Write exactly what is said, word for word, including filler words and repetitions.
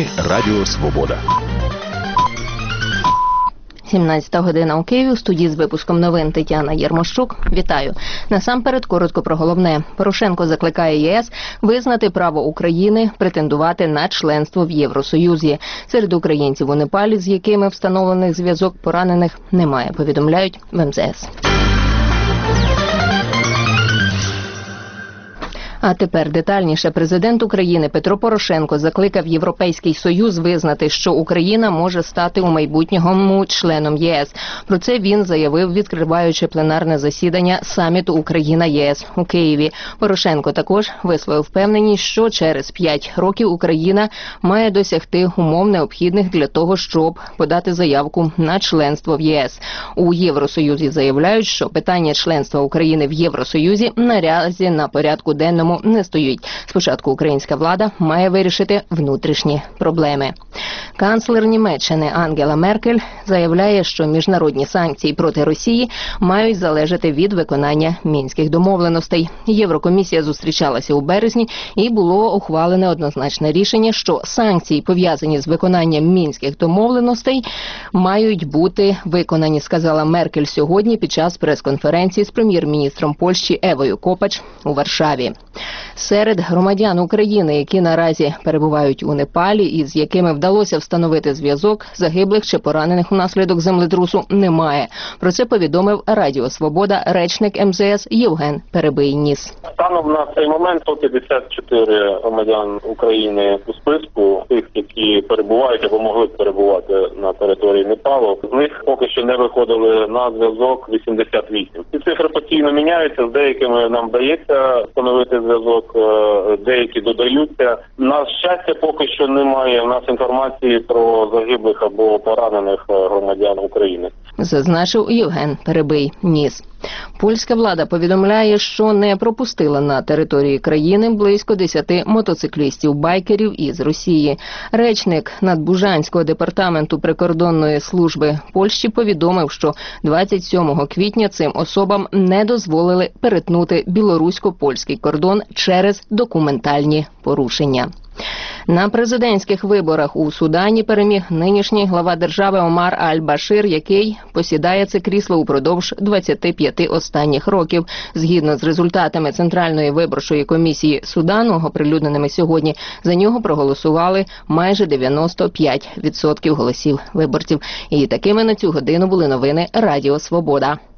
ефірі Радіо Свобода. сімнадцята година у Києві, у студії з випуском новин Тетяна Єрмощук. Вітаю. Насамперед, коротко про головне. Порошенко закликає ЄС визнати право України претендувати на членство в Євросоюзі. Серед українців у Непалі, з якими встановлений зв'язок, поранених немає, повідомляють в ем зе ес. А тепер детальніше. Президент України Петро Порошенко закликав Європейський Союз визнати, що Україна може стати у майбутньому членом ЄС. Про це він заявив, відкриваючи пленарне засідання саміту Україна-ЄС у Києві. Порошенко також висловив впевненість, що через п'ять років Україна має досягти умов необхідних для того, щоб подати заявку на членство в ЄС. У Євросоюзі заявляють, що питання членства України в Євросоюзі наразі на порядку денному не стоїть. Спочатку українська влада має вирішити внутрішні проблеми. Канцлер Німеччини Ангела Меркель заявляє, що міжнародні санкції проти Росії мають залежати від виконання мінських домовленостей. Єврокомісія зустрічалася у березні і було ухвалене однозначне рішення, що санкції, пов'язані з виконанням мінських домовленостей, мають бути виконані, сказала Меркель сьогодні під час прес-конференції з прем'єр-міністром Польщі Евою Копач у Варшаві. Серед громадян України, які наразі перебувають у Непалі і з якими вдалося встановити зв'язок, загиблих чи поранених унаслідок землетрусу немає. Про це повідомив Радіо Свобода речник ем зе ес Євген Перебий-Ніс. Станом на цей момент сто п'ятдесят чотири громадян України у списку тих, які перебувають або могли б перебувати на території Непалу. З них поки що не виходили на зв'язок вісімдесят вісім. Ці цифри постійно міняються, з деякими нам вдається встановити зв'язок, деякі додаються. На щастя, поки що немає в нас інформації про загиблих або поранених громадян України. Зазначив Євген Перебий-Ніс. Польська влада повідомляє, що не пропустила на території країни близько десяти мотоциклістів-байкерів із Росії. Речник Надбужанського департаменту прикордонної служби Польщі повідомив, що двадцять сьомого квітня цим особам не дозволили перетнути білорусько-польський кордон через документальні порушення. На президентських виборах у Судані переміг нинішній глава держави Омар Аль-Башир, який посідає це крісло упродовж двадцяти п'яти останніх років. Згідно з результатами Центральної виборчої комісії Судану, оприлюдненими сьогодні, за нього проголосували майже дев'яносто п'ять відсотків голосів виборців. І такими на цю годину були новини Радіо Свобода.